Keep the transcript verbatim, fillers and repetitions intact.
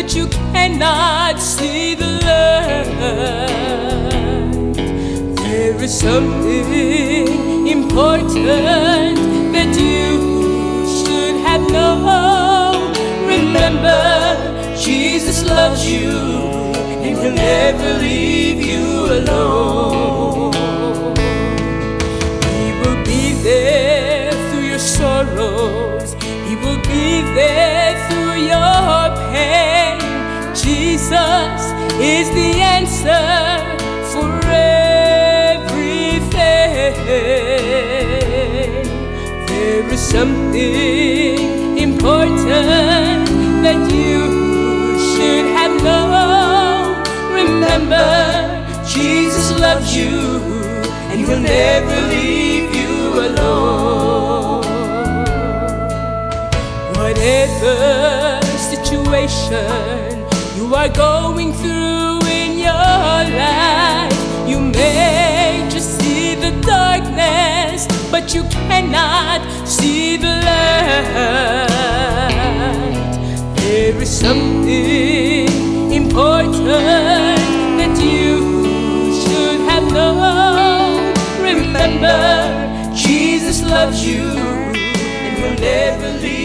but you cannot see the light. There is something important that you should have known. Remember, Jesus loves you and will never leave you alone. He will be there through your sorrows. He will be there through your pain. Jesus is the answer for everything. There is something important that you should have known. Remember, Jesus loves you and will never leave you alone. Whatever situation you are going through in your life, you may just see the darkness, but you cannot see the light. There is something important that you should have known. Remember, Jesus loves you and will never leave